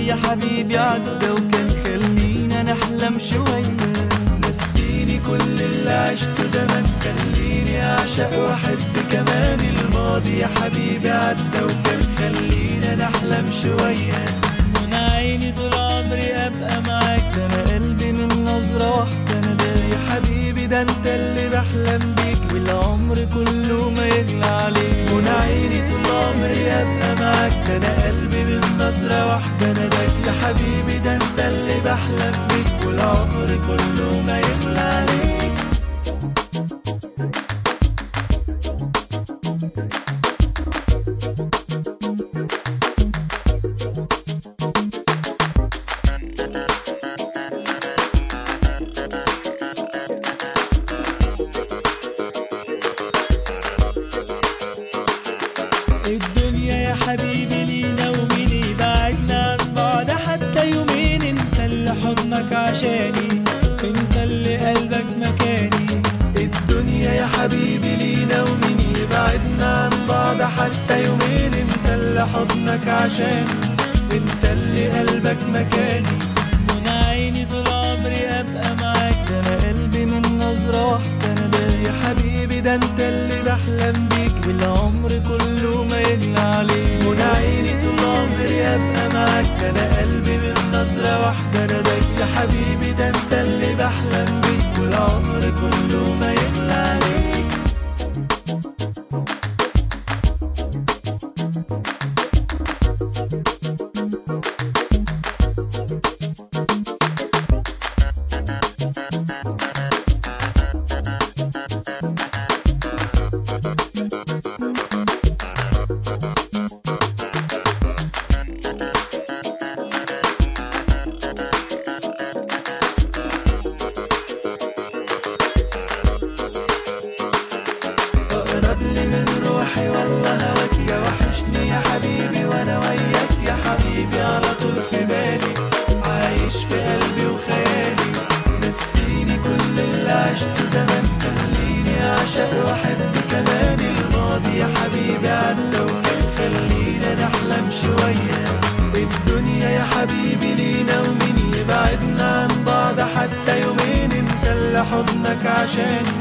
يا حبيبي عدى وكان خلينا نحلم شوية. نسيني كل اللي عشته زمان، خليني أعشق وأحب كمان. الماضي يا حبيبي عدى وكان خلينا نحلم شوية. من عيني طول عمري أبقى معاك، ده أنا قلبي من نظرة واحدة أنا ده يا حبيبي، ده أنت اللي بحلم بيك والعمر كله ما يغلى عليك. من عيني طول عمري أبقى معاك، ده أنا قلبي من نظرة واحدة أنا ده يا حبيبي، ده أنت اللي بحلم بيك والعمر كله ما يغلى عليك. الدنيا يا حبيبي لينا ومين يبعدنا عن بعض حتى يومين. انت اللي حضنك عشاني، انت اللي قلبك مكاني. الدنيا يا حبيبي لينا ومين يبعدنا عن بعض حتى يومين. انت اللي حضنك عشاني، انت اللي قلبك مكاني. من عيني طول عمري ابقى معاك، ده انا قلبي من نظرة واحدة انا ده يا حبيبي، ده انت اللي بحلم بيك والعمر كله ما يغلى عليك. من عيني طول عمري ابقى معاك، ده انا قلبي من نظرة واحدة انا ده يا حبيبي، ده انت اللي بحلم بيك والعمر كله ما يغلى عليك. اقرب لي من روحي والله هواك يا وحشني يا حبيبي، وانا وياك يا حبيبي على طول في بالي، عايش في قلبي وخيالي. نسيني كل اللي عشته زمان، خليني اعشق واحب كمان. الماضي يا حبيبي عدى وكان خلينا نحلم شوية. الدنيا يا حبيبي لينا ومين يبعدنا عن بعض حتى يومين. انت اللي حضنك عشاني،